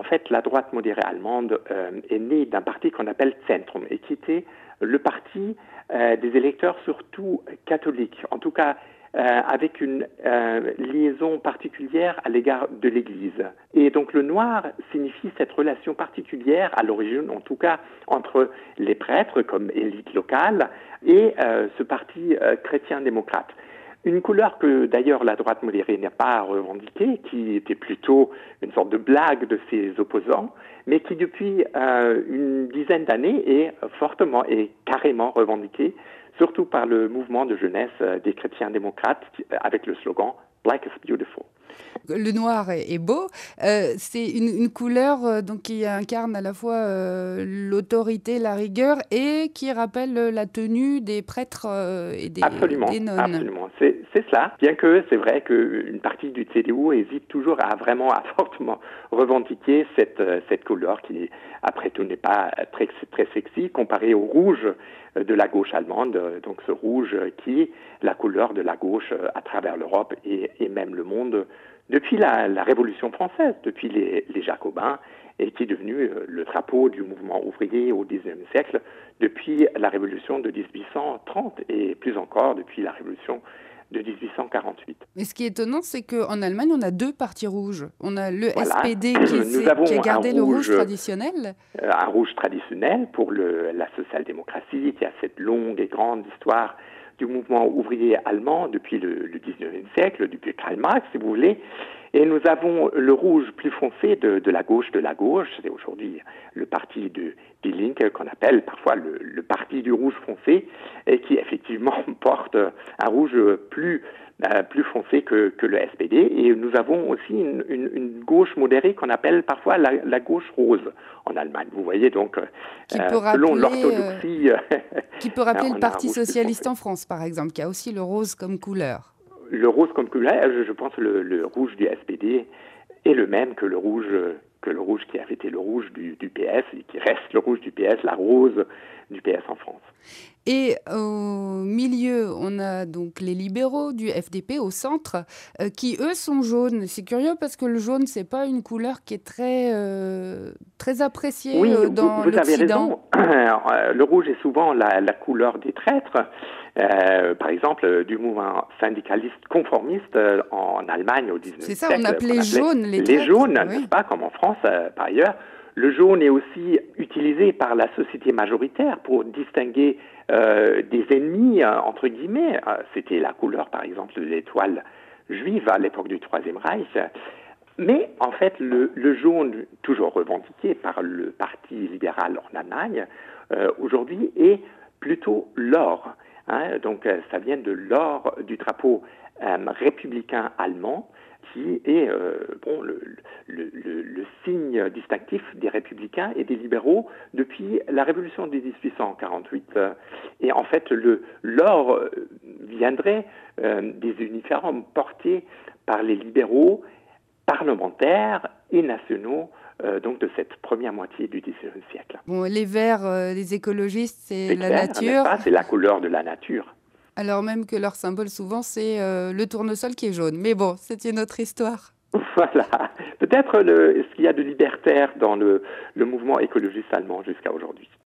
fait, la droite modérée allemande est née d'un parti qu'on appelle Zentrum, et qui était le parti des électeurs surtout catholiques, en tout cas avec une liaison particulière à l'égard de l'Église. Et donc le noir signifie cette relation particulière, à l'origine en tout cas, entre les prêtres comme élite locale et ce parti chrétien-démocrate. Une couleur que d'ailleurs la droite modérée n'a pas revendiquée, qui était plutôt une sorte de blague de ses opposants, mais qui depuis une dizaine d'années est fortement et carrément revendiquée, surtout par le mouvement de jeunesse des chrétiens démocrates avec le slogan « Black is beautiful ». Le noir est beau. C'est une couleur donc qui incarne à la fois l'autorité, la rigueur et qui rappelle la tenue des prêtres et des nonnes. Absolument. C'est cela. Bien que c'est vrai qu'une partie du CDU hésite toujours à fortement revendiquer cette couleur qui, après tout, n'est pas très sexy comparée au rouge de la gauche allemande. Donc ce rouge qui est la couleur de la gauche à travers l'Europe et même le monde depuis la Révolution française, depuis les Jacobins, et qui est devenu le drapeau du mouvement ouvrier au XIXe siècle, depuis la Révolution de 1830 et plus encore depuis la Révolution de 1848. Mais ce qui est étonnant, c'est qu'en Allemagne, on a deux partis rouges. On a le SPD qui a gardé le rouge traditionnel. Un rouge traditionnel pour la social-démocratie, qui a cette longue et grande histoire du mouvement ouvrier allemand depuis le 19e siècle, depuis Karl Marx, si vous voulez. Et nous avons le rouge plus foncé de la gauche, c'est aujourd'hui le parti de Die Linke, qu'on appelle parfois le parti du rouge foncé, et qui effectivement porte un rouge plus foncé que le SPD. Et nous avons aussi une gauche modérée qu'on appelle parfois la gauche rose en Allemagne. Vous voyez donc, selon l'orthodoxie... qui peut rappeler le Parti socialiste en France, par exemple, qui a aussi le rose comme couleur. Le rose comme couleur, je pense que le rouge du SPD est le même que le rouge qui avait été le rouge du PS et qui reste le rouge du PS, la rose du PS en France. Et au milieu, on a donc les libéraux du FDP au centre, qui eux sont jaunes. C'est curieux parce que le jaune, c'est pas une couleur qui est très appréciée dans l'Occident. Vous avez raison. Le rouge est souvent la couleur des traîtres. Par exemple, du mouvement syndicaliste conformiste en Allemagne au 19e siècle. C'est ça, on appelait jaunes les traîtres. Les jaunes, n'est-ce pas, comme en France par ailleurs. Le jaune est aussi utilisé par la société majoritaire pour distinguer des ennemis, entre guillemets. C'était la couleur, par exemple, de l'étoile juive à l'époque du Troisième Reich. Mais en fait, le jaune, toujours revendiqué par le Parti libéral en Allemagne, aujourd'hui est plutôt l'or. Donc ça vient de l'or du drapeau républicain allemand, qui est le signe distinctif des républicains et des libéraux depuis la Révolution de 1848. Et en fait, l'or viendrait des uniformes portés par les libéraux parlementaires et nationaux donc de cette première moitié du XIXe siècle. Bon, les verts, les écologistes, c'est la nature. C'est la couleur de la nature. Alors même que leur symbole, souvent, c'est le tournesol qui est jaune. Mais bon, c'est une autre histoire. Voilà. Peut-être ce qu'il y a de libertaire dans le mouvement écologiste allemand jusqu'à aujourd'hui.